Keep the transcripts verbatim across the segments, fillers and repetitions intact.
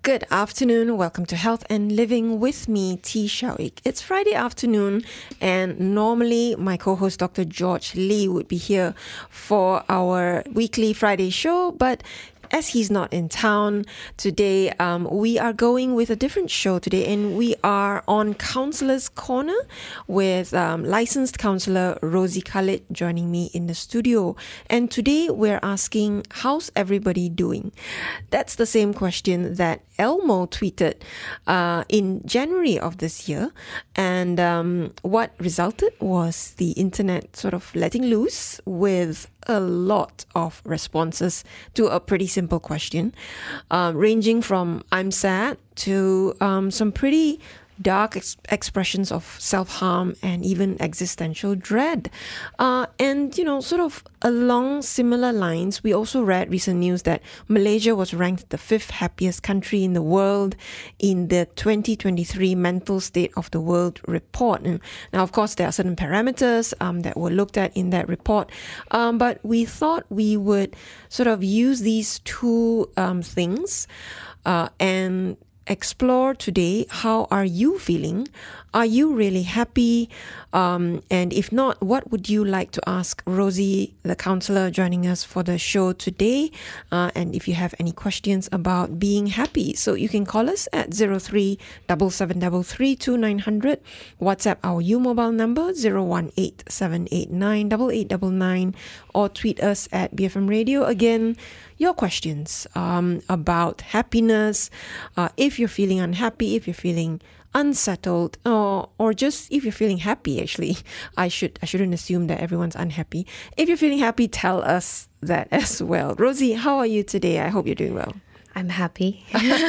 Good afternoon. Welcome to Health and Living with me, T. Shawik. It's Friday afternoon, and normally my co-host Doctor George Lee would be here for our weekly Friday show, but as he's not in town today, um, we are going with a different show today, and we are on Counsellor's Corner with um, licensed counsellor Rosie Khalid joining me in the studio. And today we're asking, how's everybody doing? That's the same question that Elmo tweeted uh, in January of this year. And um, what resulted was the internet sort of letting loose with a lot of responses to a pretty simple question, uh, ranging from I'm sad to um, some pretty dark ex- expressions of self-harm and even existential dread. Uh, and, you know, sort of along similar lines, we also read recent news that Malaysia was ranked the fifth happiest country in the world in the twenty twenty-three Mental State of the World report. And now, of course, there are certain parameters um, that were looked at in that report, um, but we thought we would sort of use these two um, things uh, and explore today, how are you feeling? Are you really happy? Um, and if not, what would you like to ask Rosie, the counsellor joining us for the show today? Uh, and if you have any questions about being happy, so you can call us at zero three seven seven three three two nine zero zero, WhatsApp our U mobile number zero one eight seven eight nine eight eight nine nine, or tweet us at B F M Radio. Again, your questions um, about happiness, uh, if you're feeling unhappy, if you're feeling unsettled, or or just if you're feeling happy. Actually, I should I shouldn't assume that everyone's unhappy. If you're feeling happy, tell us that as well. Rosie, how are you today? I hope you're doing well. I'm happy.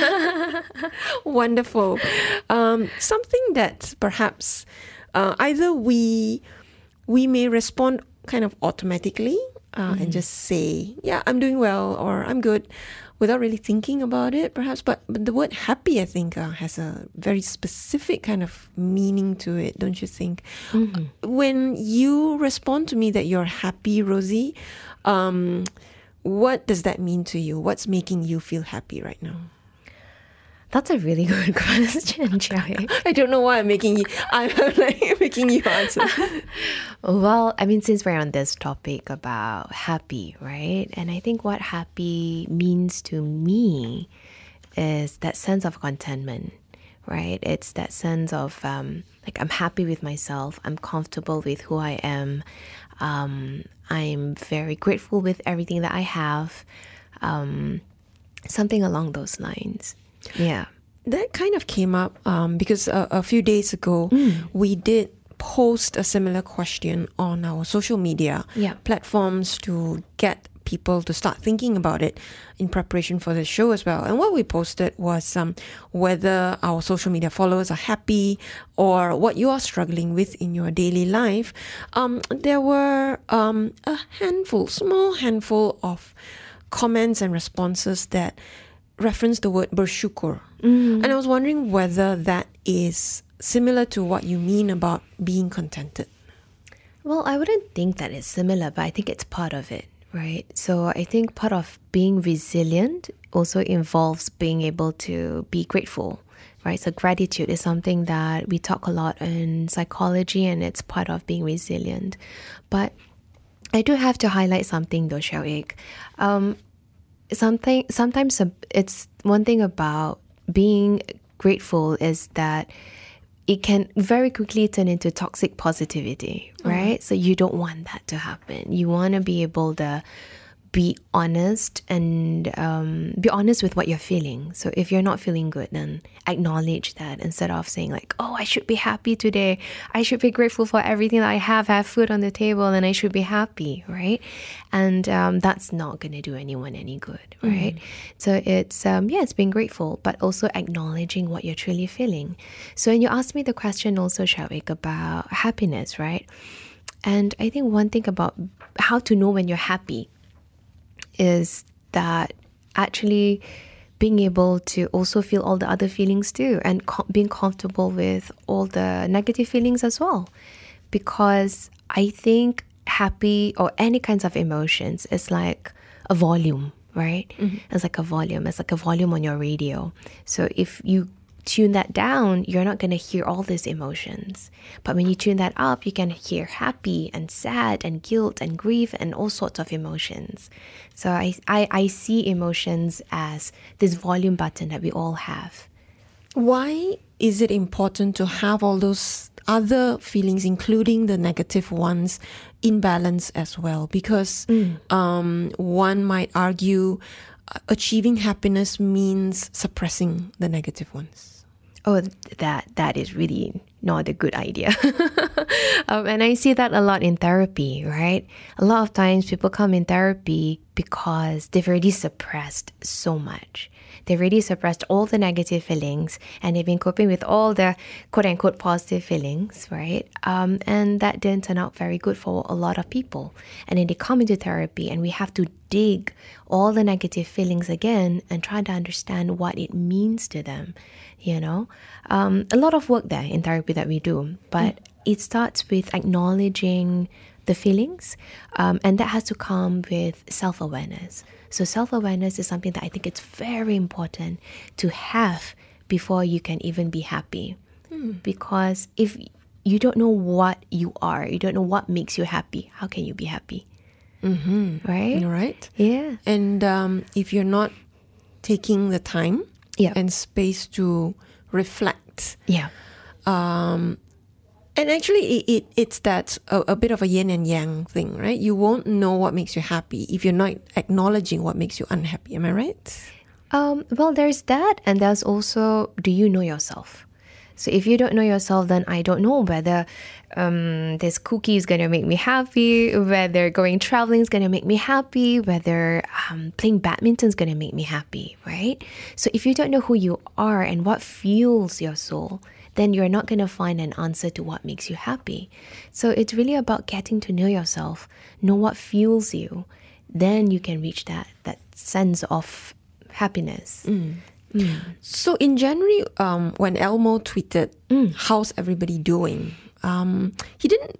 Wonderful. Um, something that perhaps uh, either we we may respond kind of automatically uh, mm. and just say, yeah, I'm doing well, or I'm good, without really thinking about it, perhaps. But, but the word happy, I think, uh, has a very specific kind of meaning to it, don't you think? Mm-hmm. When you respond to me that you're happy, Rosie, um, what does that mean to you? What's making you feel happy right now? That's a really good question, Joey. I don't know why I'm making you, I'm like making you answer. Well, I mean, since we're on this topic about happy, right? And I think what happy means to me is that sense of contentment, right? It's that sense of um, like I'm happy with myself. I'm comfortable with who I am. Um, I'm very grateful with everything that I have. Um, something along those lines. Yeah. That kind of came up um, because a, a few days ago, mm. we did post a similar question on our social media yeah. platforms to get people to start thinking about it in preparation for the show as well. And what we posted was um, whether our social media followers are happy or what you are struggling with in your daily life. Um, there were um, a handful, small handful of comments and responses that reference the word bersyukur. Mm. And I was wondering whether that is similar to what you mean about being contented. Well, I wouldn't think that it's similar, but I think it's part of it, right? So I think part of being resilient also involves being able to be grateful, right? So gratitude is something that we talk a lot in psychology, and it's part of being resilient. But I do have to highlight something though, Shawik. Um, Something sometimes it's one thing about being grateful is that it can very quickly turn into toxic positivity, right? Mm. So you don't want that to happen. You want to be able to be honest and um, be honest with what you're feeling. So if you're not feeling good, then acknowledge that instead of saying like, oh, I should be happy today. I should be grateful for everything that I have. I have food on the table and I should be happy, right? And um, that's not going to do anyone any good, right? Mm. So it's, um, yeah, it's being grateful, but also acknowledging what you're truly feeling. So when you asked me the question also, Shawik, about happiness, right? And I think one thing about how to know when you're happy is that actually being able to also feel all the other feelings too, and co- being comfortable with all the negative feelings as well. Because I think happy or any kinds of emotions is like a volume, right? Mm-hmm. It's like a volume. It's like a volume on your radio. So if you tune that down, you're not going to hear all these emotions. But when you tune that up, you can hear happy and sad and guilt and grief and all sorts of emotions. So I, I, I see emotions as this volume button that we all have. Why is it important to have all those other feelings, including the negative ones, in balance as well? Because mm. um, one might argue achieving happiness means suppressing the negative ones. Oh, that that is really not a good idea. um, and I see that a lot in therapy, right? A lot of times people come in therapy because they've already suppressed so much. They've already suppressed all the negative feelings and they've been coping with all the quote-unquote positive feelings, right? Um, and that didn't turn out very good for a lot of people. And then they come into therapy and we have to dig all the negative feelings again and try to understand what it means to them, you know? Um, a lot of work there in therapy that we do, but mm. it starts with acknowledging the feelings, um, and that has to come with self-awareness. So self-awareness is something that I think it's very important to have before you can even be happy. Hmm. Because if you don't know what you are, you don't know what makes you happy, how can you be happy? Mm-hmm. Right? You're right. Yeah. And um, if you're not taking the time yep. and space to reflect, yeah. um, and actually, it, it it's that a, a bit of a yin and yang thing, right? You won't know what makes you happy if you're not acknowledging what makes you unhappy. Am I right? Um, well, there's that. And there's also, do you know yourself? So if you don't know yourself, then I don't know whether um, this cookie is going to make me happy, whether going traveling is going to make me happy, whether um, playing badminton is going to make me happy, right? So if you don't know who you are and what fuels your soul, then you're not going to find an answer to what makes you happy. So it's really about getting to know yourself, know what fuels you. Then you can reach that that sense of happiness. Mm. Mm. So in January, um, when Elmo tweeted, mm. how's everybody doing? Um, he didn't,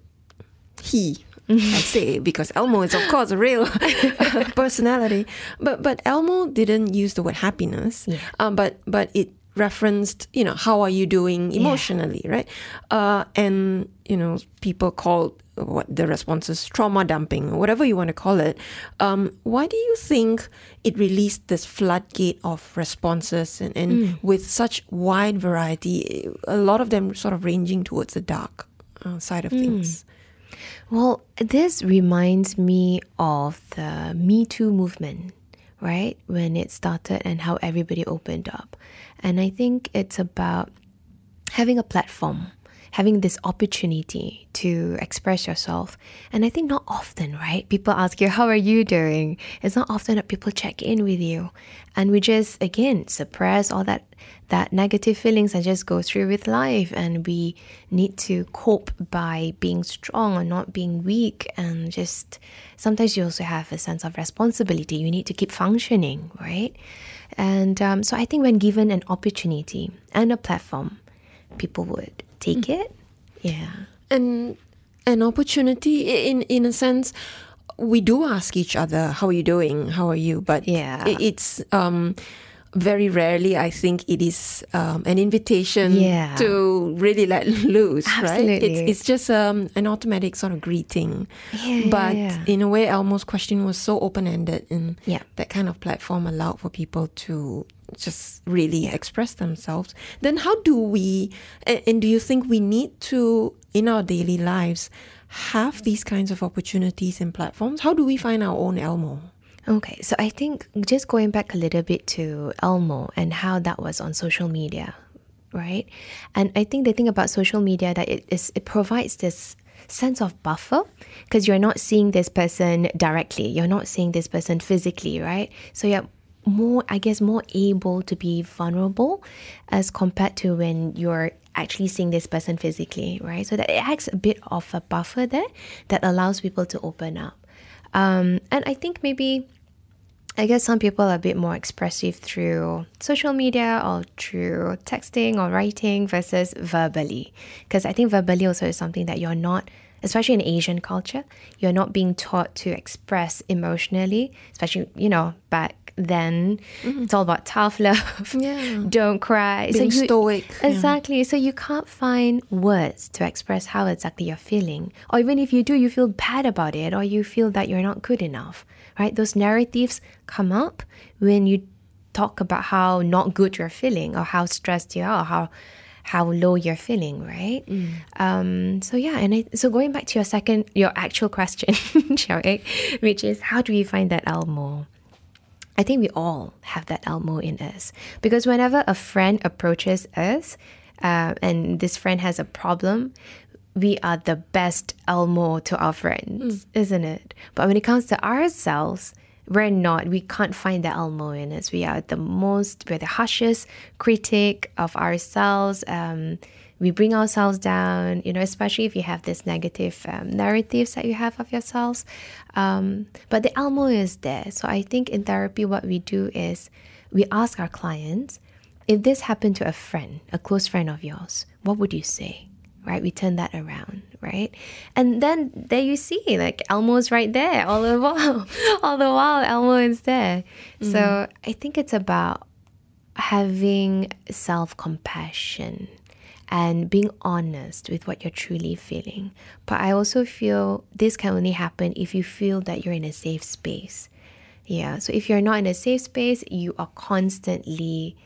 he, I say, because Elmo is of course a real personality, but but Elmo didn't use the word happiness, yeah. um, but but it referenced, you know, how are you doing emotionally, yeah. right? Uh, and, you know, people called what the responses trauma dumping, or whatever you want to call it. Um, why do you think it released this floodgate of responses and, and mm. with such wide variety, a lot of them sort of ranging towards the dark uh, side of mm. things? Well, this reminds me of the Me Too movement, right? When it started and how everybody opened up. And I think it's about having a platform, having this opportunity to express yourself. And I think not often, right? People ask you, how are you doing? It's not often that people check in with you. And we just, again, suppress all that, that negative feelings and just go through with life. And we need to cope by being strong and not being weak. And just, sometimes you also have a sense of responsibility. You need to keep functioning, right? And um, so I think when given an opportunity and a platform, people would take mm. it. Yeah. And an opportunity, in, in a sense, we do ask each other, how are you doing? How are you? But yeah. it's um, very rarely, I think, it is um, an invitation yeah. to really let loose, Absolutely. right? It's, it's just um, an automatic sort of greeting. Yeah, but yeah, yeah. in a way, Elmo's question was so open-ended, and yeah. that kind of platform allowed for people to just really yeah. express themselves. Then how do we, and, and do you think we need to, in our daily lives, have these kinds of opportunities and platforms? How do we find our own Elmo? Okay, so I think just going back a little bit to Elmo and how that was on social media, right? And I think the thing about social media that it is it provides this sense of buffer because you're not seeing this person directly, you're not seeing this person physically, right? So you're more, I guess, more able to be vulnerable as compared to when you're actually seeing this person physically, right? So that it acts a bit of a buffer there that allows people to open up. Um, and I think maybe, I guess some people are a bit more expressive through social media or through texting or writing versus verbally. Because I think verbally also is something that you're not especially in Asian culture, you're not being taught to express emotionally, especially, you know, back then. Mm-hmm. It's all about tough love. Yeah. Don't cry. Being so you, stoic. Exactly. Yeah. So you can't find words to express how exactly you're feeling. Or even if you do, you feel bad about it, or you feel that you're not good enough, right? Those narratives come up when you talk about how not good you're feeling, or how stressed you are, or how how low you're feeling, right? Mm. Um, so yeah, and I, so going back to your second, your actual question, Xiao-Ik, which is how do we find that Elmo? I think we all have that Elmo in us, because whenever a friend approaches us, uh, and this friend has a problem, we are the best Elmo to our friends, mm. isn't it? But when it comes to ourselves, we're not, we can't find the Elmo in us. We are the most, we're the harshest critic of ourselves. Um, we bring ourselves down, you know, especially if you have this negative um, narratives that you have of yourselves. Um, but the Elmo is there. So I think in therapy, what we do is we ask our clients, if this happened to a friend, a close friend of yours, what would you say? Right? We turn that around, right? And then there you see, like, Elmo's right there all the while. All the while, Elmo is there. Mm. So I think it's about having self-compassion and being honest with what you're truly feeling. But I also feel this can only happen if you feel that you're in a safe space. Yeah, so if you're not in a safe space, you are constantly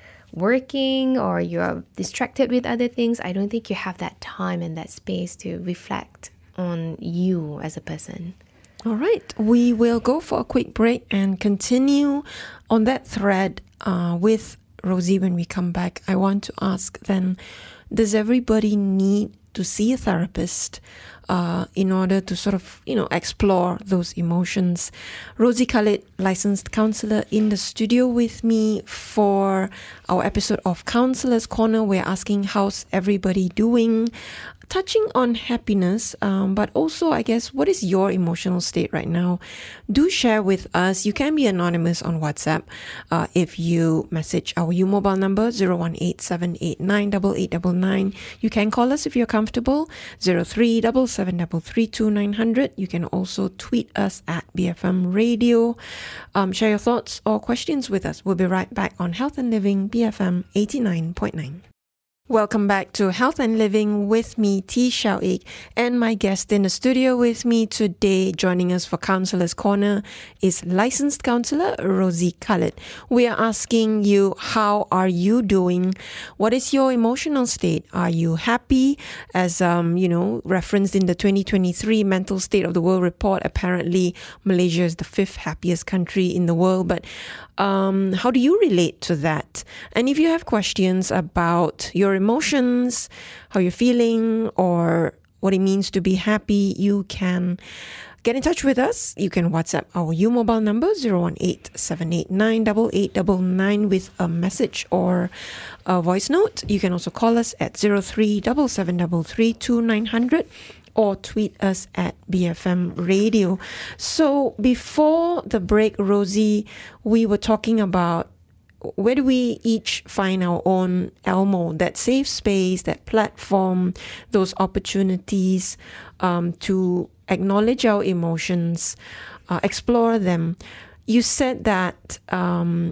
working or you're distracted with other things, I don't think you have that time and that space to reflect on you as a person. All right, we will go for a quick break and continue on that thread uh, with Rosie when we come back. I want to ask then, does everybody need to see a therapist uh, in order to sort of, you know, explore those emotions? Rosie Khalid, licensed counselor, in the studio with me for our episode of Counselor's Corner. We're asking, how's everybody doing? Touching on happiness, um, but also, I guess, what is your emotional state right now? Do share with us. You can be anonymous on WhatsApp uh, if you message our U mobile number zero one eight seven eight nine eight eight nine nine. You can call us if you're comfortable, zero three seven seven three three two nine zero zero. You can also tweet us at B F M Radio. Um, share your thoughts or questions with us. We'll be right back on Health and Living, B F M eighty-nine point nine. Welcome back to Health and Living with me, T. Xiao-Ik, and my guest in the studio with me today, joining us for Counselor's Corner, is licensed counselor Rosie Khalid. We are asking you, how are you doing? What is your emotional state? Are you happy? As um, you know, referenced in the twenty twenty-three Mental State of the World report, apparently Malaysia is the fifth happiest country in the world. But um, how do you relate to that? And if you have questions about your emotions, how you're feeling, or what it means to be happy, you can get in touch with us. You can WhatsApp our U mobile number zero one eight seven eight nine eight eight nine nine with a message or a voice note. You can also call us at zero three seven seven three three two nine zero zero or tweet us at B F M Radio. So before the break, Rosie, we were talking about where do we each find our own Elmo, that safe space, that platform, those opportunities um, to acknowledge our emotions, uh, explore them. You said that um,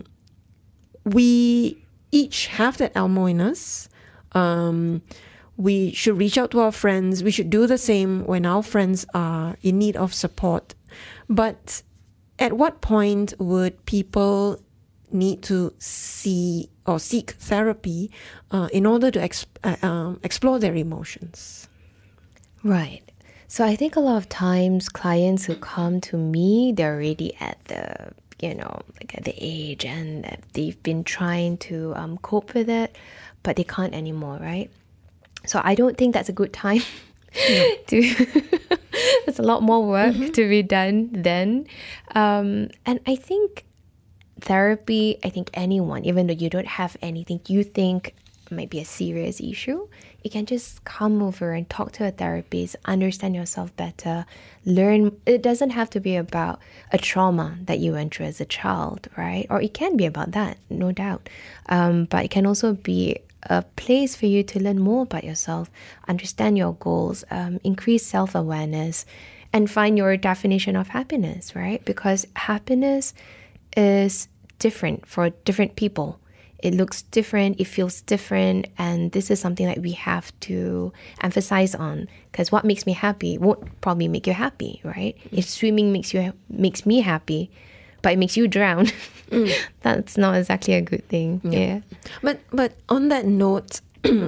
we each have that Elmo in us. Um, we should reach out to our friends. We should do the same when our friends are in need of support. But at what point would people need to see or seek therapy uh, in order to exp- uh, um, explore their emotions? Right. So I think a lot of times clients who come to me, they're already at the, you know, like at the age and they've been trying to um, cope with it, but they can't anymore, right? So I don't think that's a good time no. to... There's a lot more work mm-hmm. to be done then. Um, and I think therapy, I think anyone, even though you don't have anything you think might be a serious issue, you can just come over and talk to a therapist, understand yourself better, learn. It doesn't have to be about a trauma that you went through as a child, right? Or it can be about that, no doubt. Um, but it can also be a place for you to learn more about yourself, understand your goals, um, increase self-awareness, and find your definition of happiness, right? Because happiness is different for different people. It looks different, it feels different, and this is something that we have to emphasize on, because what makes me happy won't probably make you happy, right? Mm. If swimming makes you makes me happy, but it makes you drown, mm. that's not exactly a good thing. Yeah. yeah. But but on that note,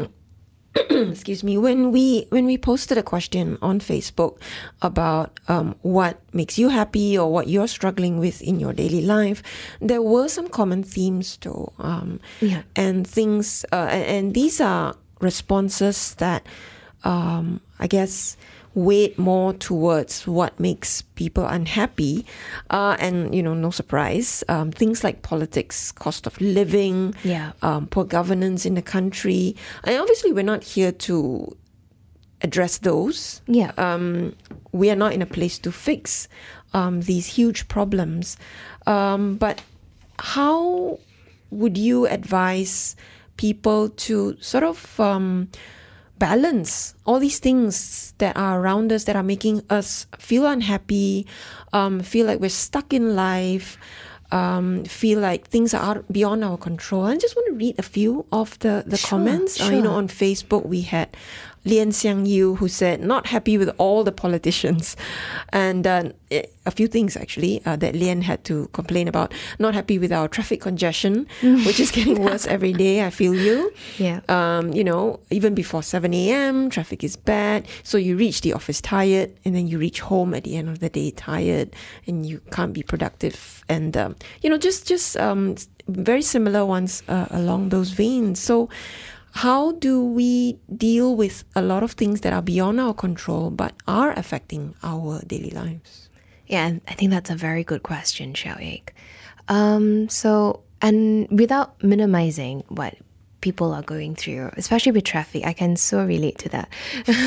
excuse me, when we when we posted a question on Facebook about um, what makes you happy or what you're struggling with in your daily life, there were some common themes too, um, yeah. and things, uh, and, and these are responses that um, I guess weight more towards what makes people unhappy, uh, and you know, no surprise, um, things like politics, cost of living, yeah, um, poor governance in the country, and obviously we're not here to address those. Yeah, um, we are not in a place to fix um, these huge problems. Um, but how would you advise people to sort of um, balance all these things that are around us that are making us feel unhappy, um, feel like we're stuck in life, um, feel like things are out beyond our control? I just want to read a few of the, the sure, comments. Sure. Uh, you know, on Facebook we had Lian Xiang Yu, who said, not happy with all the politicians. And uh, a few things actually uh, that Lian had to complain about. Not happy with our traffic congestion, which is getting worse every day. I feel you. Yeah. Um, you know, even before seven a.m, traffic is bad. So you reach the office tired, and then you reach home at the end of the day tired, and you can't be productive. And, um, you know, just, just um, very similar ones uh, along those veins. So how do we deal with a lot of things that are beyond our control but are affecting our daily lives? Yeah, and I think that's a very good question, Xiaoyik. Um, so, and without minimizing what people are going through, especially with traffic, I can so relate to that.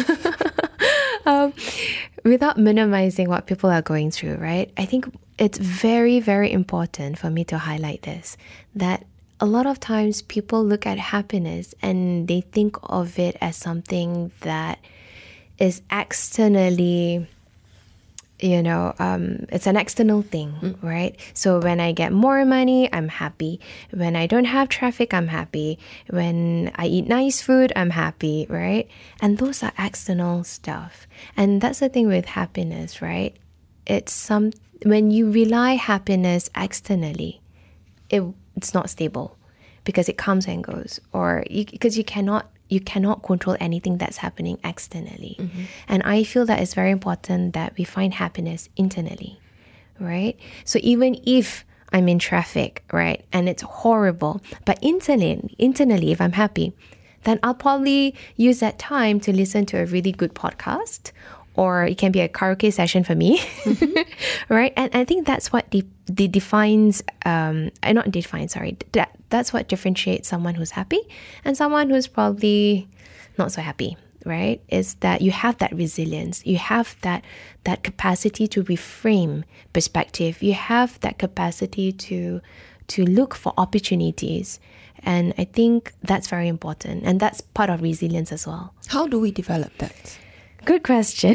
um, without minimizing what people are going through, right? I think it's very, very important for me to highlight this, that a lot of times people look at happiness and they think of it as something that is externally, you know, um, it's an external thing, mm. right? So when I get more money, I'm happy. When I don't have traffic, I'm happy. When I eat nice food, I'm happy, right? And those are external stuff. And that's the thing with happiness, right? It's some, when you rely happiness externally, it it's not stable, because it comes and goes, or you, because you cannot you cannot control anything that's happening externally. Mm-hmm. And I feel that it's very important that we find happiness internally, right? So even if I'm in traffic, right, and it's horrible, but internally, internally, if I'm happy, then I'll probably use that time to listen to a really good podcast, or it can be a karaoke session for me, mm-hmm. right? And I think that's what de- de- defines, um, not defines, sorry, that that's what differentiates someone who's happy and someone who's probably not so happy, right? Is that you have that resilience, you have that that capacity to reframe perspective, you have that capacity to to look for opportunities. And I think that's very important, and that's part of resilience as well. How do we develop that? Good question.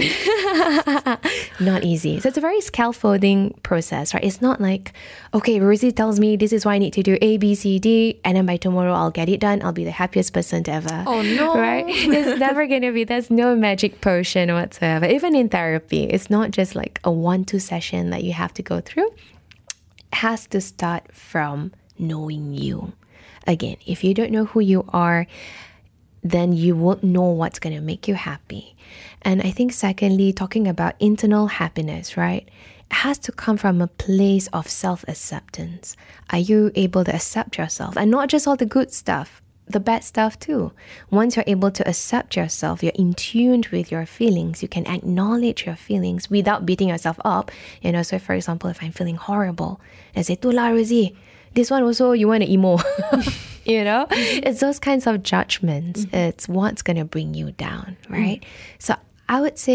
Not easy. So it's a very scaffolding process, right? It's not like, okay, Rosie tells me this is why I need to do A, B, C, D, and then by tomorrow I'll get it done. I'll be the happiest person ever. Oh no. Right? It's never going to be. There's no magic potion whatsoever. Even in therapy, it's not just like a one-two session that you have to go through. It has to start from knowing you. Again, if you don't know who you are, then you won't know what's going to make you happy. And I think secondly, talking about internal happiness, right? It has to come from a place of self-acceptance. Are you able to accept yourself? And not just all the good stuff, the bad stuff too. Once you're able to accept yourself, you're in tune with your feelings, you can acknowledge your feelings without beating yourself up. You know, so for example, if I'm feeling horrible, I say, tu lah Rosie, this one also you want to emo. You know, mm-hmm. It's those kinds of judgments. Mm-hmm. It's what's going to bring you down, right? Mm-hmm. So I would say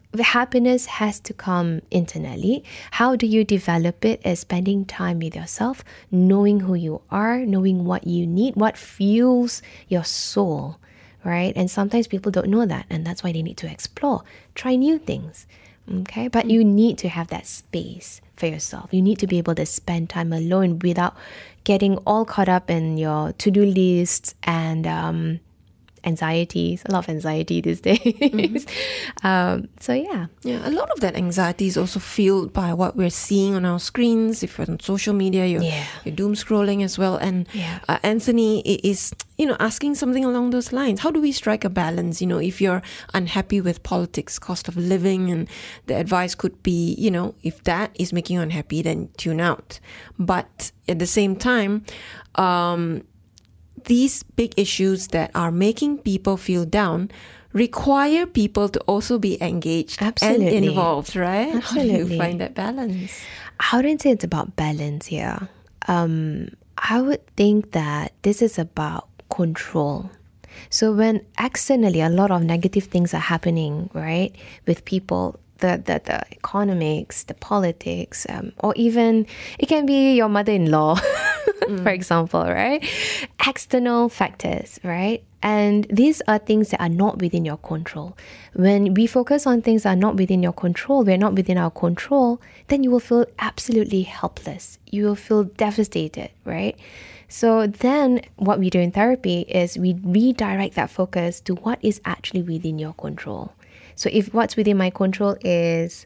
the happiness has to come internally. How do you develop it? Is spending time with yourself, knowing who you are, knowing what you need, what fuels your soul, right? And sometimes people don't know that, and that's why they need to explore, try new things, okay? But mm. you need to have that space for yourself. You need to be able to spend time alone without getting all caught up in your to-do lists and um anxieties, a lot of anxiety these days. Mm-hmm. um, so yeah. Yeah, a lot of that anxiety is also fueled by what we're seeing on our screens. If you're on social media, you're, yeah. you're doom scrolling as well. And yeah. uh, Anthony is, you know, asking something along those lines. How do we strike a balance? You know, if you're unhappy with politics, cost of living, and the advice could be, you know, if that is making you unhappy, then tune out. But at the same time, um, these big issues that are making people feel down require people to also be engaged Absolutely. and involved, right? Absolutely. How do you find that balance? I wouldn't say it's about balance here. Um, I would think that this is about control. So when externally a lot of negative things are happening, right, with people, the, the, the economics, the politics, um, or even it can be your mother-in-law, mm. for example, right? External factors, right? And these are things that are not within your control. When we focus on things that are not within your control, we're not within our control, then you will feel absolutely helpless. You will feel devastated, right? So then what we do in therapy is we redirect that focus to what is actually within your control. So if what's within my control is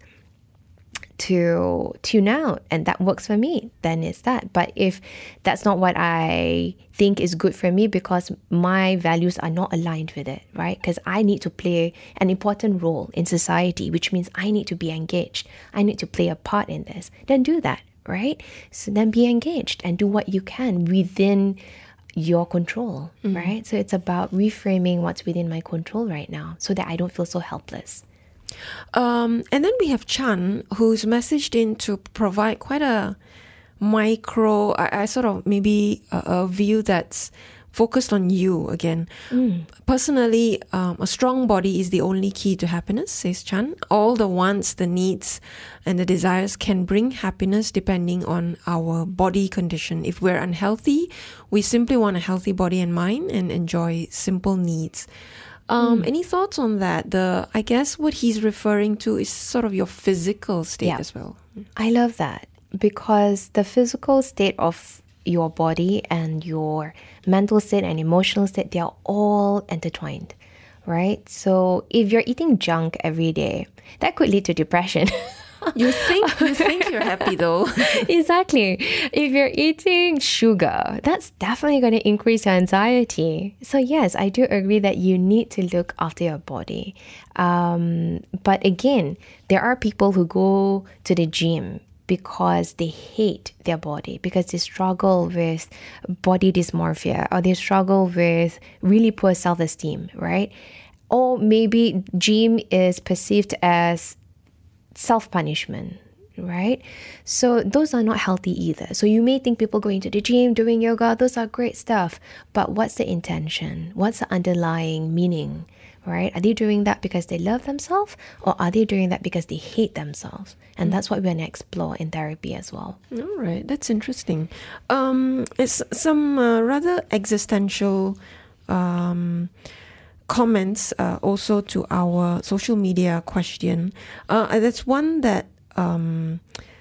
to tune out, and that works for me, then it's that. But if that's not what I think is good for me because my values are not aligned with it, right? Because I need to play an important role in society, which means I need to be engaged. I need to play a part in this. Then do that, right? So then be engaged and do what you can within your control, mm. right? So it's about reframing what's within my control right now so that I don't feel so helpless. Um, and then we have Chan, who's messaged in to provide quite a micro, I, I sort of maybe a, a view that's focused on you again. Mm. Personally, um, a strong body is the only key to happiness, says Chan. All the wants, the needs, and the desires can bring happiness depending on our body condition. If we're unhealthy, we simply want a healthy body and mind and enjoy simple needs. Um, mm. Any thoughts on that? The I guess what he's referring to is sort of your physical state yeah. as well. I love that because the physical state of your body and your mental state and emotional state, they are all intertwined, right? So if you're eating junk every day, that could lead to depression. You think you think you're happy though. Exactly. If you're eating sugar, that's definitely going to increase your anxiety. So yes, I do agree that you need to look after your body. Um, but again, there are people who go to the gym because they hate their body, because they struggle with body dysmorphia, or they struggle with really poor self-esteem, right? Or maybe gym is perceived as self-punishment, right? So those are not healthy either. So you may think people going to the gym, doing yoga, those are great stuff. But what's the intention? What's the underlying meaning, right? Are they doing that because they love themselves, or are they doing that because they hate themselves? And that's what we're going to explore in therapy as well. All right, that's interesting. Um, it's some uh, rather existential um, comments uh, also to our social media question. Uh, that's one that um,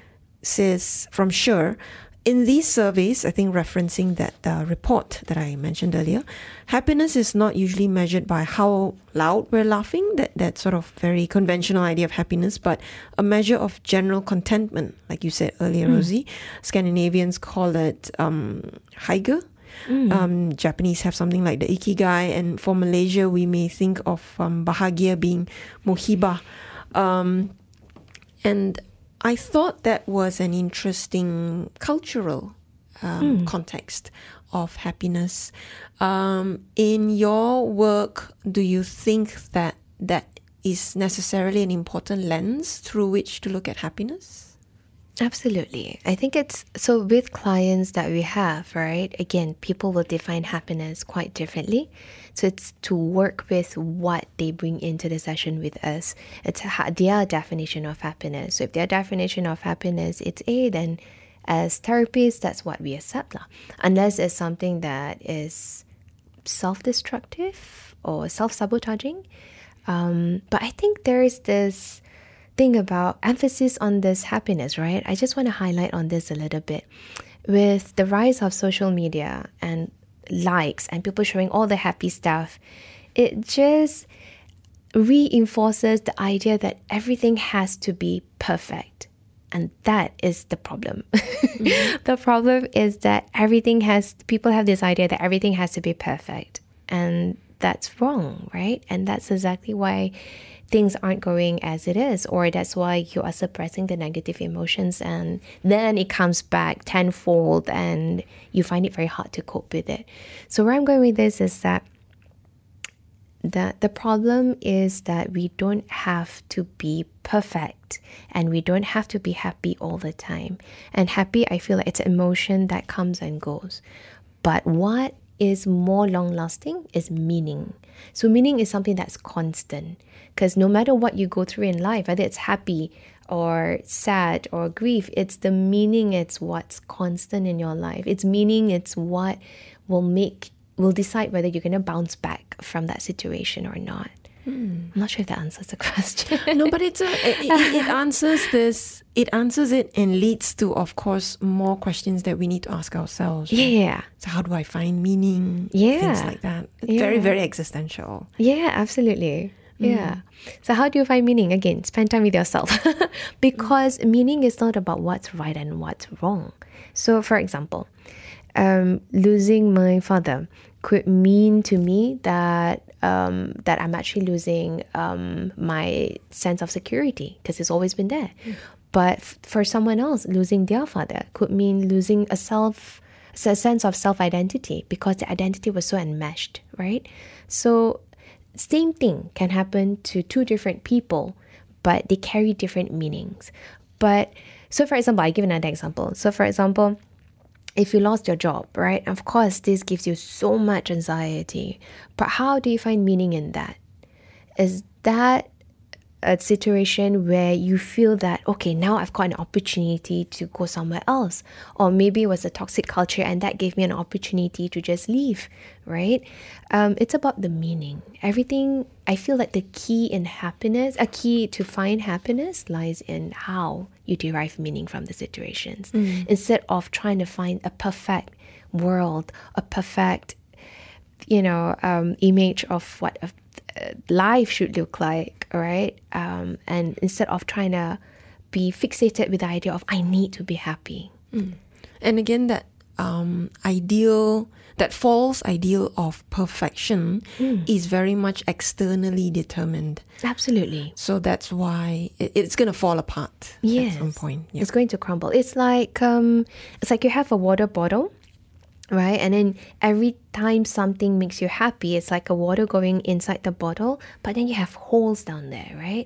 says from Sure. In these surveys, I think referencing that uh, report that I mentioned earlier, happiness is not usually measured by how loud we're laughing, that, that sort of very conventional idea of happiness, but a measure of general contentment, like you said earlier, mm. Rosie. Scandinavians call it um, hygge. Mm. Um, Japanese have something like the ikigai, and for Malaysia, we may think of um, bahagia being muhibah. Um, and I thought that was an interesting cultural um, mm. context of happiness. Um, in your work, do you think that that is necessarily an important lens through which to look at happiness? Absolutely. I think it's so with clients that we have, right? Again, people will define happiness quite differently. So it's to work with what they bring into the session with us. It's ha- their definition of happiness. So if their definition of happiness it's A, then as therapists, that's what we accept. lah. Unless it's something that is self-destructive or self-sabotaging. Um, but I think there is this thing about emphasis on this happiness, right? I just want to highlight on this a little bit. With the rise of social media and likes and people showing all the happy stuff, it just reinforces the idea that everything has to be perfect. And that is the problem. Mm-hmm. The problem is that everything has, people have this idea that everything has to be perfect. And that's wrong, right? And that's exactly why things aren't going as it is, or that's why you are suppressing the negative emotions, and then it comes back tenfold and you find it very hard to cope with it. So where I'm going with this is that the, the problem is that we don't have to be perfect and we don't have to be happy all the time. And happy, I feel like it's an emotion that comes and goes. But what is more long-lasting is meaning. So meaning is something that's constant, because no matter what you go through in life, whether it's happy or sad or grief, it's the meaning, it's what's constant in your life. It's meaning, it's what will make, will decide whether you're going to bounce back from that situation or not. Hmm. I'm not sure if that answers the question. No, but it's a, it, it, it answers this, it answers it and leads to, of course, more questions that we need to ask ourselves. Right? Yeah. So how do I find meaning? Yeah. Things like that. Yeah. Very, very existential. Yeah, absolutely. Yeah. Mm. So how do you find meaning? Again, spend time with yourself. Because mm. meaning is not about what's right and what's wrong. So for example, um, losing my father could mean to me that um, that I'm actually losing um, my sense of security, because it's always been there. Mm. But f- for someone else, losing their father could mean losing a self, a sense of self-identity, because the identity was so enmeshed, right? So same thing can happen to two different people, but they carry different meanings. But so for example, I give another example. So for example, if you lost your job, right? Of course, this gives you so much anxiety. But how do you find meaning in that? Is that a situation where you feel that, okay, now I've got an opportunity to go somewhere else? Or maybe it was a toxic culture and that gave me an opportunity to just leave, right? Um, it's about the meaning. Everything, I feel like the key in happiness, a key to find happiness lies in how you derive meaning from the situations. Mm. Instead of trying to find a perfect world, a perfect, you know, um, image of what a life should look like, right? Um, and instead of trying to be fixated with the idea of I need to be happy. Mm. And again, that um, ideal, that false ideal of perfection mm. is very much externally determined. Absolutely. So that's why it, it's going to fall apart yes. at some point. Yep. It's going to crumble. It's like um, it's like you have a water bottle, right? And then every time something makes you happy, it's like a water going inside the bottle, but then you have holes down there, right?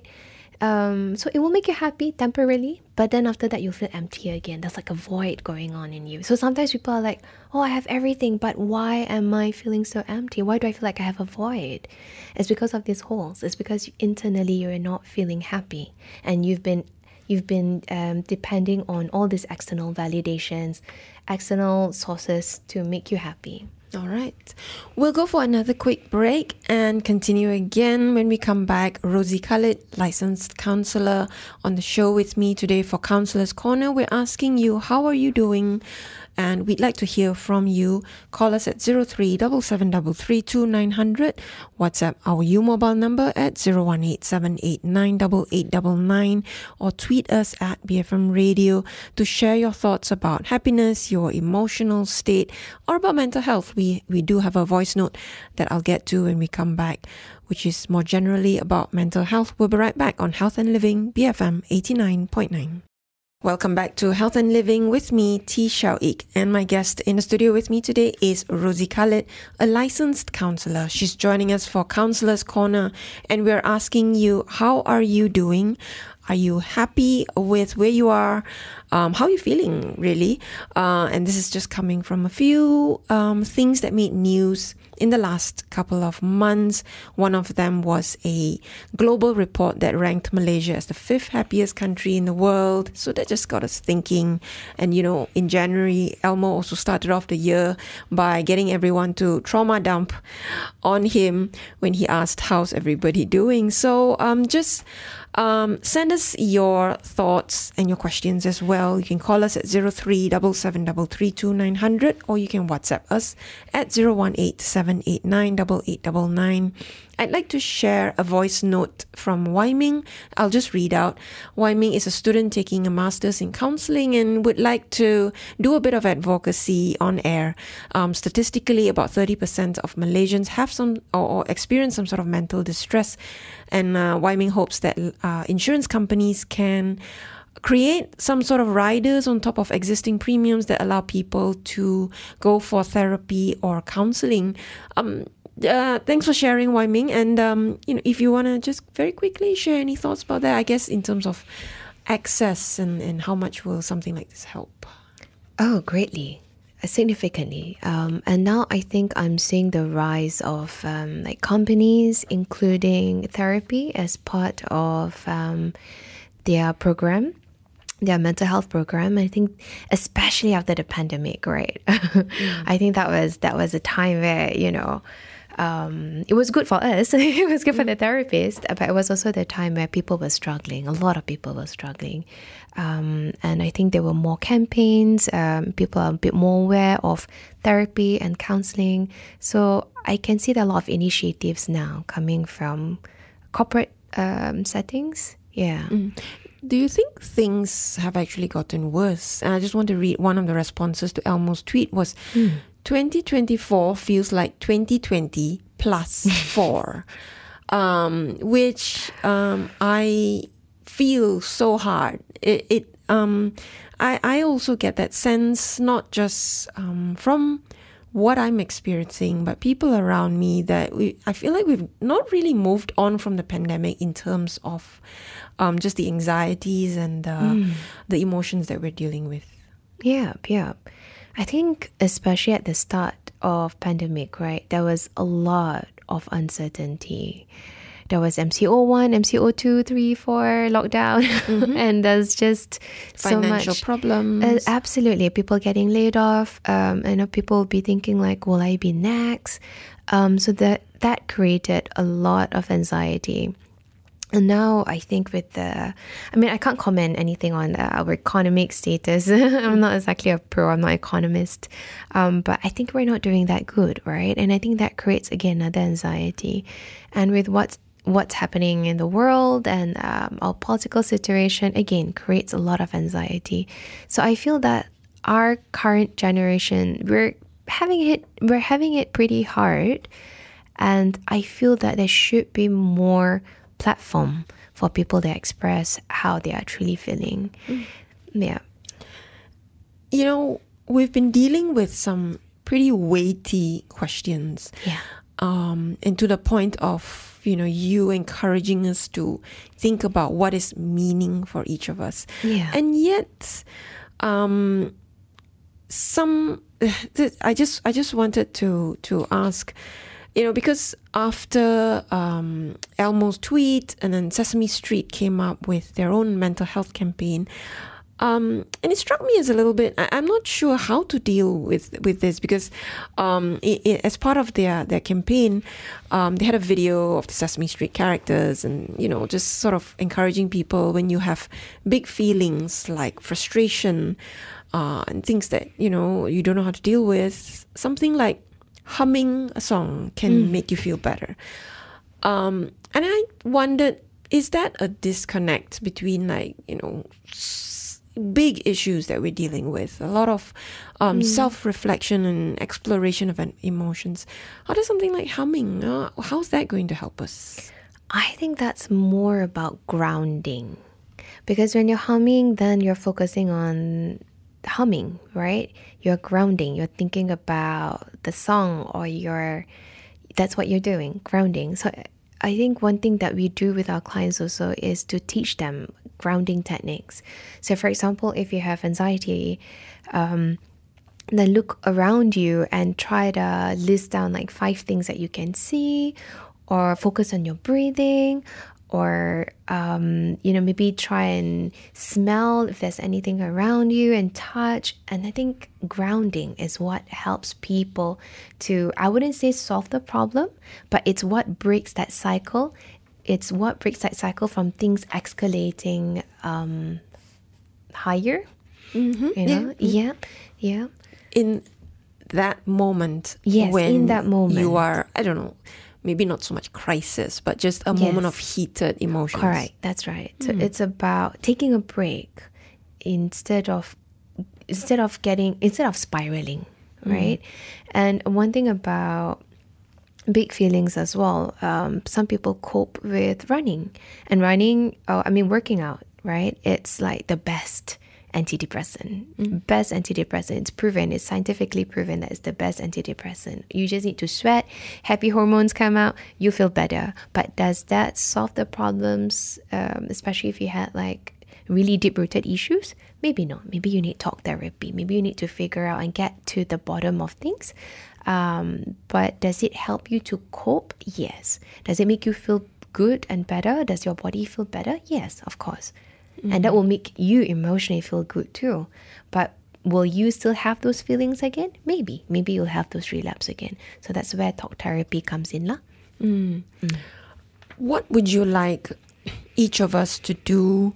Um, so it will make you happy temporarily, but then after that you'll feel empty again. There's like a void going on in you. So sometimes people are like, oh, I have everything, but why am I feeling so empty? Why do I feel like I have a void? It's because of these holes. It's because internally you're not feeling happy, and you've been You've been um, depending on all these external validations, external sources to make you happy. All right. We'll go for another quick break and continue again when we come back. Rosie Khalid, licensed counselor, on the show with me today for Counselor's Corner. We're asking you, how are you doing? And we'd like to hear from you. Call us at zero three seven seven three three two nine zero zero. WhatsApp our U mobile number at zero one eight seven eight nine eight eight nine nine, or tweet us at B F M Radio to share your thoughts about happiness, your emotional state, or about mental health. We, we do have a voice note that I'll get to when we come back, which is more generally about mental health. We'll be right back on Health and Living, B F M eighty-nine point nine. Welcome back to Health and Living with me, T. Shao-ik, and my guest in the studio with me today is Rosie Khalid, a licensed counselor. She's joining us for Counselor's Corner, and we're asking you, how are you doing? Are you happy with where you are? Um, how are you feeling, really? Uh, and this is just coming from a few um, things that made news in the last couple of months. One of them was a global report that ranked Malaysia as the fifth happiest country in the world. So that just got us thinking. And, you know, in January, Elmo also started off the year by getting everyone to trauma dump on him when he asked, how's everybody doing? So um, just um, send us your thoughts and your questions as well. You can call us at zero three seven seven three three two nine zero zero, or you can WhatsApp us at zero one eight seven eight nine eight eight nine nine. I'd like to share a voice note from Wai Ming. I'll just read out. Wai Ming is a student taking a master's in counseling and would like to do a bit of advocacy on air. Um, statistically, about thirty percent of Malaysians have some or, or experience some sort of mental distress. And uh, Wai Ming hopes that uh, insurance companies can create some sort of riders on top of existing premiums that allow people to go for therapy or counseling. Um, uh, thanks for sharing, Wai Ming. And um, you know, if you want to just very quickly share any thoughts about that, I guess in terms of access and, and how much will something like this help? Oh, greatly. Significantly. Um, and now I think I'm seeing the rise of um, like companies including therapy as part of um, their program, their mental health program. I think especially after the pandemic, right? Mm. I think that was that was a time where, you know, Um, it was good for us. It was good for the therapist, but it was also the time where people were struggling. A lot of people were struggling. Um, and I think there were more campaigns. Um, people are a bit more aware of therapy and counseling. So I can see there are a lot of initiatives now coming from corporate um, settings. Yeah. Mm. Do you think things have actually gotten worse? And I just want to read one of the responses to Elmo's tweet was, mm. twenty twenty-four feels like twenty twenty plus four, um, which um, I feel so hard. It, it um, I, I also get that sense, not just um, from what I'm experiencing, but people around me, that we, I feel like we've not really moved on from the pandemic in terms of um, just the anxieties and the, mm. the emotions that we're dealing with. Yeah, yeah. I think especially at the start of pandemic, right, there was a lot of uncertainty. There was M C O one, M C O two, three, four, lockdown, mm-hmm. and there's just so financial much problems. Uh, absolutely, people getting laid off. Um, I know people be thinking like, "Will I be next?" Um, so that that created a lot of anxiety. And now I think with the, I mean, I can't comment anything on uh, our economic status. I'm not exactly a pro, I'm not an economist. Um, but I think we're not doing that good, right? And I think that creates, again, another anxiety. And with what's what's happening in the world and um, our political situation, again, creates a lot of anxiety. So I feel that our current generation, we're having it, we're having it pretty hard. And I feel that there should be more platform for people to express how they are truly feeling. Mm. Yeah. You know, we've been dealing with some pretty weighty questions. Yeah. Um, and to the point of, you know, you encouraging us to think about what is meaning for each of us. Yeah. And yet, um, some, I just, I just wanted to, to ask, you know, because after um, Elmo's tweet and then Sesame Street came up with their own mental health campaign, um, and it struck me as a little bit, I, I'm not sure how to deal with, with this because um, it, it, as part of their, their campaign, um, they had a video of the Sesame Street characters and, you know, just sort of encouraging people when you have big feelings like frustration uh, and things that, you know, you don't know how to deal with, something like humming a song can mm. make you feel better. Um, and I wondered, is that a disconnect between, like, you know, s- big issues that we're dealing with? A lot of um, mm. self-reflection and exploration of emotions. How does something like humming, uh, how's that going to help us? I think that's more about grounding. Because when you're humming, then you're focusing on humming, right? You're grounding, you're thinking about the song, or you're that's what you're doing, grounding. So I think one thing that we do with our clients also is to teach them grounding techniques. So for example, if you have anxiety, um, then look around you and try to list down like five things that you can see, or focus on your breathing, or um, you know, maybe try and smell if there's anything around you and touch. And I think grounding is what helps people to, I wouldn't say solve the problem, but it's what breaks that cycle. It's what breaks that cycle from things escalating um, higher. Mm-hmm. You know, yeah, yeah. yeah. In that moment, yes, when in that moment, you are, I don't know, maybe not so much crisis, but just a yes. moment of heated emotions. Correct, that's right. So mm. it's about taking a break instead of instead of getting instead of spiraling, right? Mm. And one thing about big feelings as well, um, some people cope with running, and running. Oh, I mean, working out, right? It's like the best antidepressant, mm. best antidepressant. It's proven, it's scientifically proven that it's the best antidepressant. You just need to sweat, happy hormones come out, you feel better. But does that solve the problems, um, especially if you had like really deep-rooted issues? Maybe not. Maybe you need talk therapy. Maybe you need to figure out and get to the bottom of things. Um, but does it help you to cope? Yes. Does it make you feel good and better? Does your body feel better? Yes, of course. Mm-hmm. And that will make you emotionally feel good too. But will you still have those feelings again? Maybe. Maybe you'll have those relapse again. So that's where talk therapy comes in. lah. Mm. Mm. What would you like each of us to do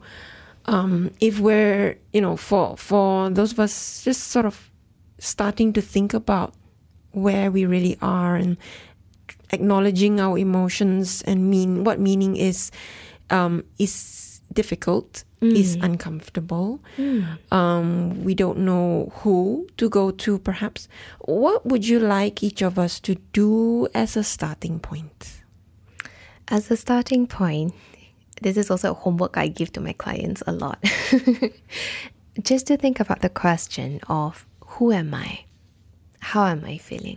um, if we're, you know, for, for those of us just sort of starting to think about where we really are and acknowledging our emotions and mean what meaning is, um, is difficult, mm. is uncomfortable. Mm. Um, we don't know who to go to, perhaps. What would you like each of us to do as a starting point? As a starting point, this is also a homework I give to my clients a lot. Just to think about the question of who am I? How am I feeling?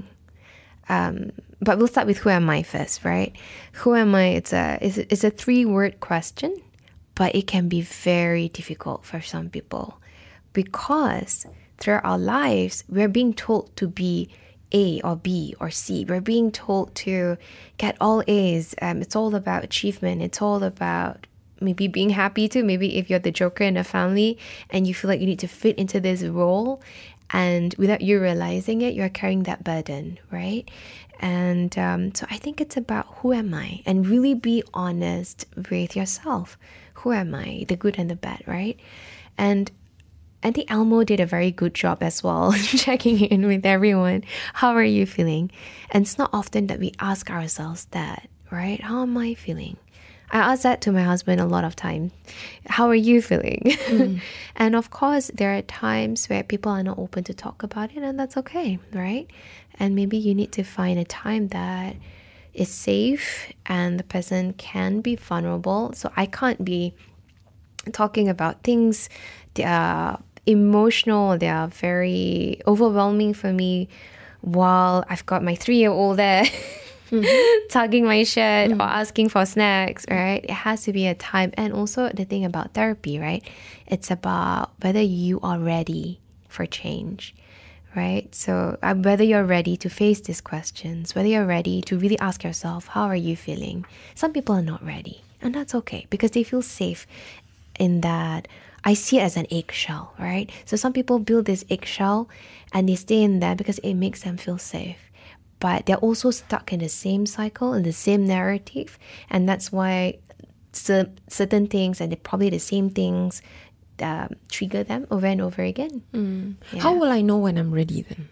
Um, but we'll start with who am I first, right? Who am I? It's a it's a, it's a three-word question, but it can be very difficult for some people because throughout our lives, we're being told to be A or B or C. We're being told to get all A's. Um, it's all about achievement. It's all about maybe being happy too. Maybe if you're the joker in a family and you feel like you need to fit into this role, and without you realizing it, you're carrying that burden, right? And um, so I think it's about who am I? And really be honest with yourself. Who am I? The good and the bad, right? And I think Elmo did a very good job as well, checking in with everyone. How are you feeling? And it's not often that we ask ourselves that, right? How am I feeling? I ask that to my husband a lot of time. How are you feeling? Mm. And of course, there are times where people are not open to talk about it, and that's okay, right? And maybe you need to find a time that is safe and the person can be vulnerable. So I can't be talking about things that are emotional, they are very overwhelming for me while I've got my three-year-old there. Mm-hmm. tugging my shirt mm-hmm. or asking for snacks, right? It has to be a time. And also the thing about therapy, right? It's about whether you are ready for change, right? So uh, whether you're ready to face these questions, whether you're ready to really ask yourself, how are you feeling? Some people are not ready, and that's okay because they feel safe in that. I see it as an eggshell, right? So some people build this eggshell and they stay in there because it makes them feel safe. But they're also stuck in the same cycle, in the same narrative. And that's why c- certain things, and they're probably the same things, uh, trigger them over and over again. Mm. Yeah. How will I know when I'm ready then?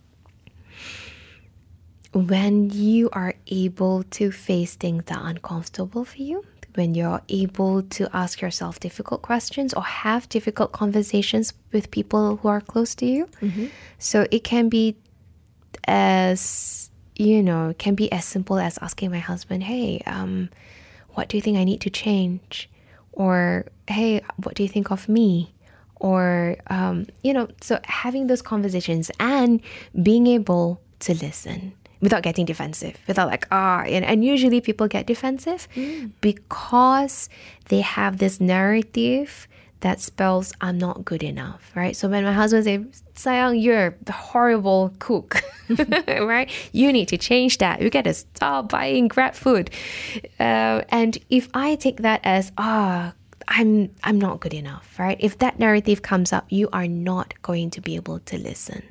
When you are able to face things that are uncomfortable for you, when you're able to ask yourself difficult questions or have difficult conversations with people who are close to you. Mm-hmm. So it can be as, you know, can be as simple as asking my husband, hey, um, what do you think I need to change? Or, hey, what do you think of me? Or, um, you know, so having those conversations and being able to listen. without getting defensive, without like, ah, and, and usually people get defensive mm. because they have this narrative that spells, I'm not good enough, right? So when my husband says, Sayang, you're a horrible cook, right? You need to change that. You got to stop buying Grab food. Uh, and if I take that as, ah, I'm I'm not good enough, right? If that narrative comes up, you are not going to be able to listen.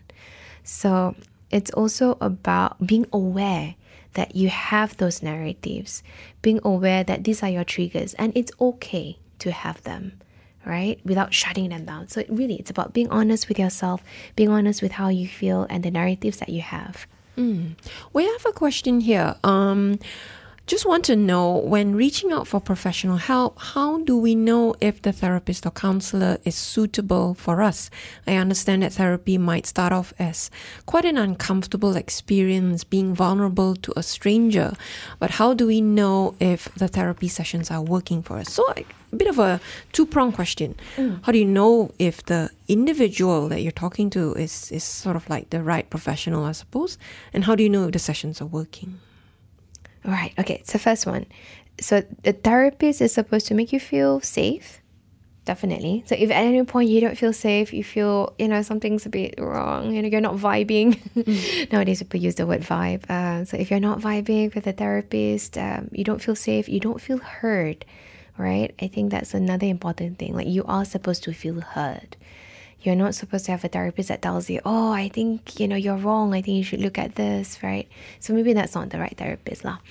So it's also about being aware that you have those narratives, being aware that these are your triggers, and it's okay to have them, right? Without shutting them down. So it really, it's about being honest with yourself, being honest with how you feel and the narratives that you have. Mm. We have a question here. Um, just want to know, when reaching out for professional help, how do we know if the therapist or counselor is suitable for us? I understand that therapy might start off as quite an uncomfortable experience, being vulnerable to a stranger. But how do we know if the therapy sessions are working for us? So like, a bit of a two-pronged question. Mm. How do you know if the individual that you're talking to is, is sort of like the right professional, I suppose? And how do you know if the sessions are working? Right. Okay. So first one. So the therapist is supposed to make you feel safe. Definitely. So if at any point you don't feel safe, you feel, you know, something's a bit wrong, you know, you're not vibing. Mm. Nowadays people use the word vibe. Uh, so if you're not vibing with a therapist, um, you don't feel safe, you don't feel heard, right? I think that's another important thing. Like, you are supposed to feel heard. You're not supposed to have a therapist that tells you, oh, I think, you know, you're wrong. I think you should look at this, right? So maybe that's not the right therapist lah.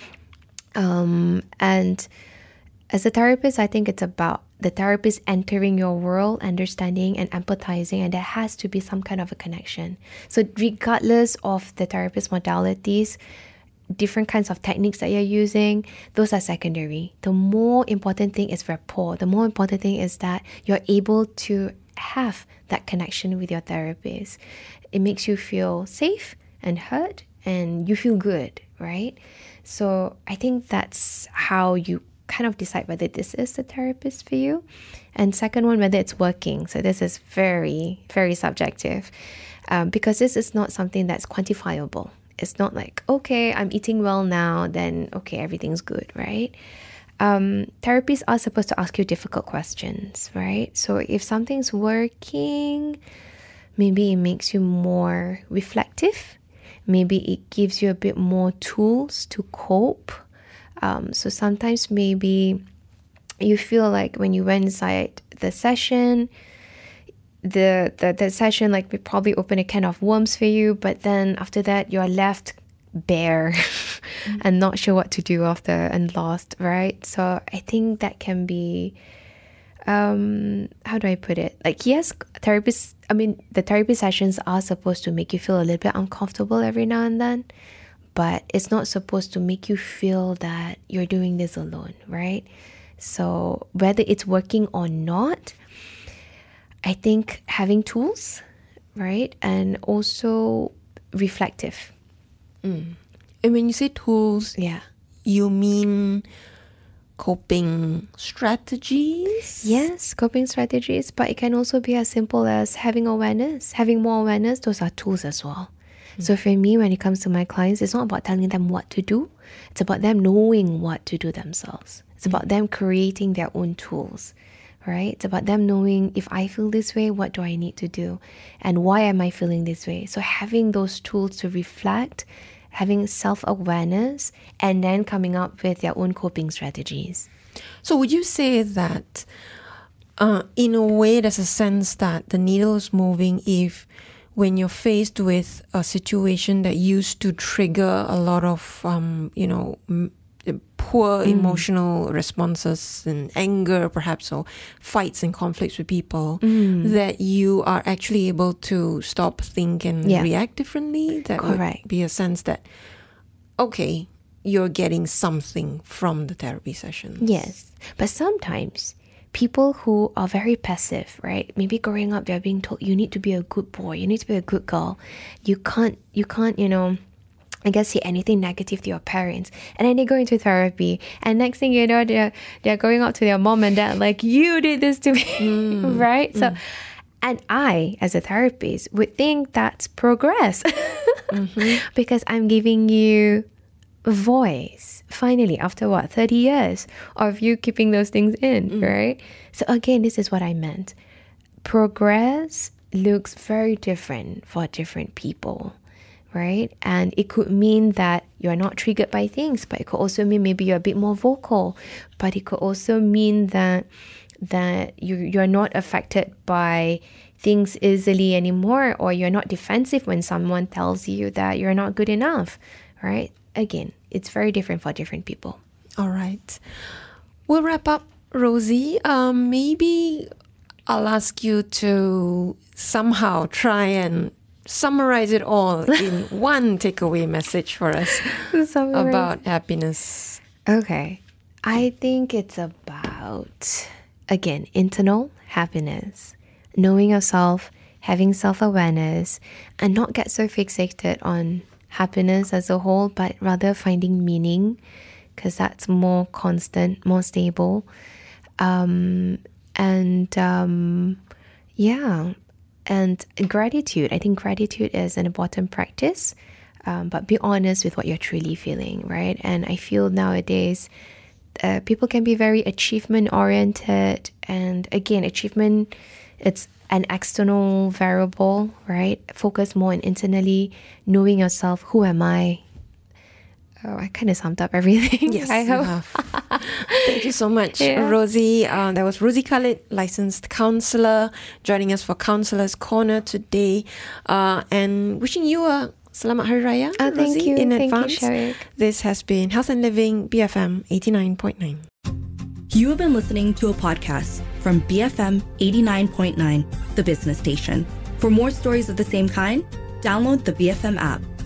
Um, and as a therapist, I think it's about the therapist entering your world, understanding and empathizing, and there has to be some kind of a connection. So regardless of the therapist modalities, different kinds of techniques that you're using, those are secondary. The more important thing is rapport. The more important thing is that you're able to have that connection with your therapist. It makes you feel safe and heard, and you feel good, right? So I think that's how you kind of decide whether this is the therapist for you. And second one, whether it's working. So this is very, very subjective, um, because this is not something that's quantifiable. It's not like, okay, I'm eating well now, then okay, everything's good, right? Um, therapists are supposed to ask you difficult questions, right? So if something's working, maybe it makes you more reflective. Maybe it gives you a bit more tools to cope. Um, so sometimes maybe you feel like when you went inside the session, the, the, the session like would probably open a can of worms for you, but then after that you're left bare mm. and not sure what to do after and lost, right? So I think that can be, um, how do I put it? Like, yes, therapists, I mean, the therapy sessions are supposed to make you feel a little bit uncomfortable every now and then, but it's not supposed to make you feel that you're doing this alone, right? So whether it's working or not, I think having tools, right? And also reflective. Mm. And when you say tools, yeah, you mean coping strategies? Yes, coping strategies, but it can also be as simple as having awareness, having more awareness. Those are tools as well. Mm. So for me, when it comes to my clients, it's not about telling them what to do. It's about them knowing what to do themselves. It's mm. about them creating their own tools, right? It's about them knowing, if I feel this way, what do I need to do? And why am I feeling this way? So having those tools to reflect, having self-awareness, and then coming up with their own coping strategies. So would you say that uh, in a way there's a sense that the needle is moving if when you're faced with a situation that used to trigger a lot of, um, you know, m- poor mm. emotional responses and anger perhaps, or fights and conflicts with people, mm. that you are actually able to stop, think and yeah. react differently? That Correct. Would be a sense that, okay, you're getting something from the therapy sessions. Yes, but sometimes people who are very passive, right? Maybe growing up they're being told you need to be a good boy, you need to be a good girl. You can't, you can't, you know, I guess say anything negative to your parents, and then they go into therapy, and next thing you know, they're they're going up to their mom and dad like, you did this to me, mm. right? Mm. So, and I, as a therapist, would think that's progress. mm-hmm. because I'm giving you a voice, finally, after what, thirty years of you keeping those things in, mm. right? So again, this is what I meant. Progress looks very different for different people, right? And it could mean that you're not triggered by things, but it could also mean maybe you're a bit more vocal, but it could also mean that that you, you're not affected by things easily anymore, or you're not defensive when someone tells you that you're not good enough, right? Again, it's very different for different people. All right. We'll wrap up, Rosie. Um, maybe I'll ask you to somehow try and summarize it all in one takeaway message for us about happiness. Okay. I think it's about, again, internal happiness, knowing yourself, having self-awareness, and not get so fixated on happiness as a whole, but rather finding meaning, because that's more constant, more stable. Um, and um, yeah, and gratitude. I think gratitude is an important practice, um, but be honest with what you're truly feeling, right? And I feel nowadays uh, people can be very achievement oriented, and again, achievement, it's an external variable, right? Focus more on internally, knowing yourself. Who am I? Oh, I kind of summed up everything. Yes, I hope. You have. Thank you so much, Yeah. Rosie. Uh, that was Rosie Khalid, licensed counselor, joining us for Counselor's Corner today, uh, and wishing you a Selamat Hari Raya, Oh, thank Rosie, you. in Thank advance. you, Sharik. This has been Health and Living, B F M eighty-nine point nine. You have been listening to a podcast from B F M eighty-nine point nine, the business station. For more stories of the same kind, download the B F M app.